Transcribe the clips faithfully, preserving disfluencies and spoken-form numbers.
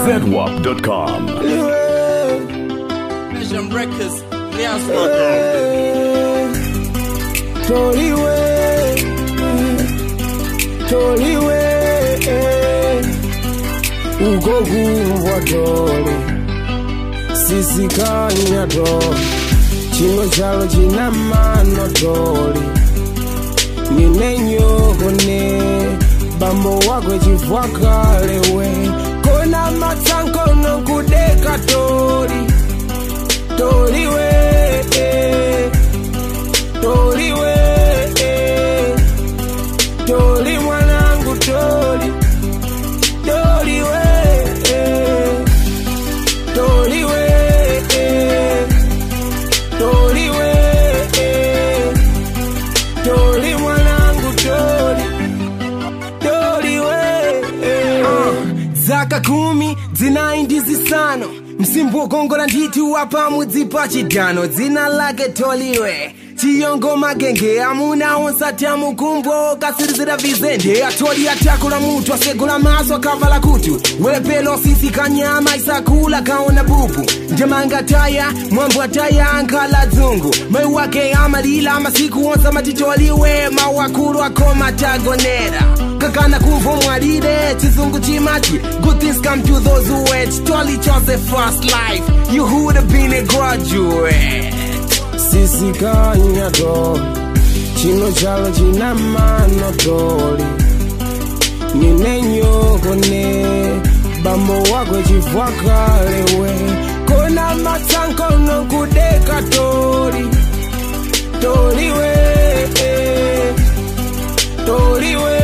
Zedwap dot com. Nation Records, Leah's my girl. Toliwe, Toliwe, ugogu wadole, sisi kanya dole, chino chalo china mano dole, ninenyo kone, bambo wakwe chifwaka lewe, kona matanko no kudeka tori, Toliwe, Toliwe, Toli mwanangu Toli, Toliwe, Toliwe, Toliwe, Toli mwanangu Toli, Toliwe. Zaka kumi zina indizi sano, msimbo kongola nditu wapa mudzipa chidano, zina lake Toliwe. Chiyongo magenge amuna onsa tiamu kumbo kasirizira vizende atoli atakula mutu asegula maso kavala kutu welepelo sisi kanyama isakula kaona bubu njemanga taya mwambu ataya ankala zungu mewake amalila masiku onsa matitoliwe mawakulu akoma tagonera kakana kuvo mwalide chizungu chimachi good things come to those who wait Toli chose the first life you who would have been a graduate. Sisi kanya dole, chino chalo china mano dole, ninenyo kone, bambo wakwe chifwaka lewe, kona matanko no kudeka tori, Toliwe, Toliwe,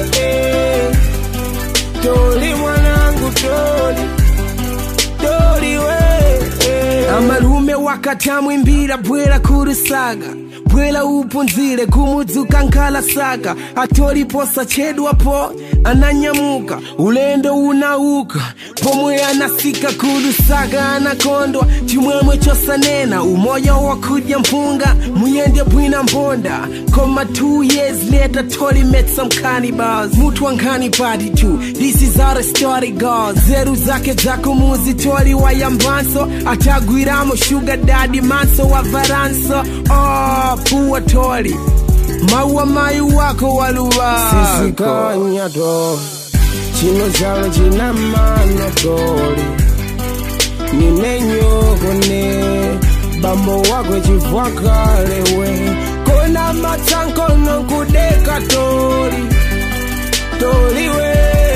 Toli mwanangu Toli, Toliwe. Amalume wakatamu imbira bwela kurusaga bwela upunzile kumuzuka nkala saka atoli posa chedwa po ananyamuka ulendo unauka pomwe anasika kurusaga anakondwa chimwemwe chosanena umoja wakuja mpunga muyende bwina mbonda koma two years later Toli met some cannibals mutu wankani party too this is how the story goes zeru zake zako muzi Toli wa yambanso atagwiramo sugar daddy manso wa varanso oh puwa Toli maua mayu wako waluwako sisi kanya dole chino chalo china mano Toli ninenyo kone bambo wakwe chifwaka lewe kona matanko no kudeka Toli Toliwe,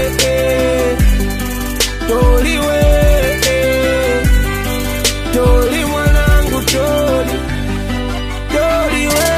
Toliwe, Toli mwanangu Toli, Toliwe.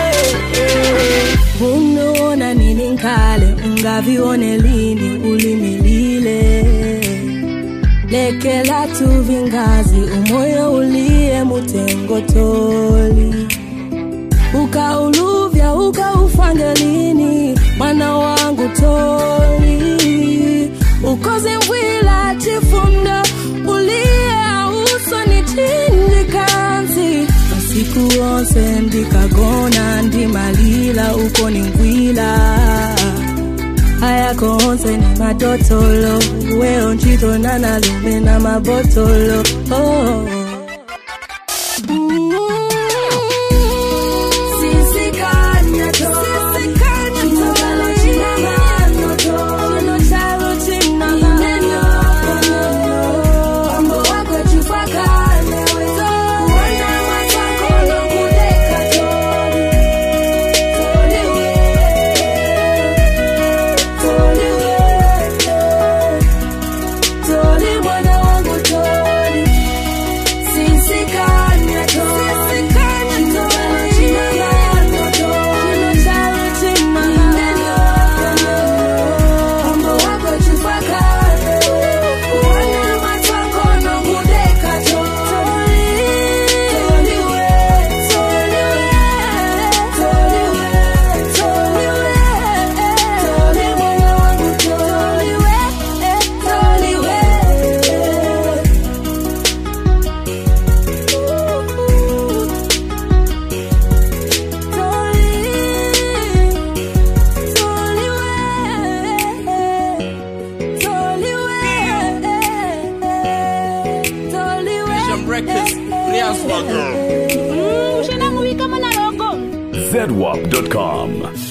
Unaona nini nkale ungavione lini ulimilile lekela tu vingazi umoyo ulie mutengo Toli ukauluvya ukaufangelini mwana wangu Toli ukoze mwila chifunda ulie uso ni chindi kanzi siku onse ndikagona ndimalila uko ni ngwila haya konse ni madotolo weo nchito nana lume na mabotolo oh. breakfast. Yes, my girl. Mm, ushena muwika mana logo. Z W A P dot com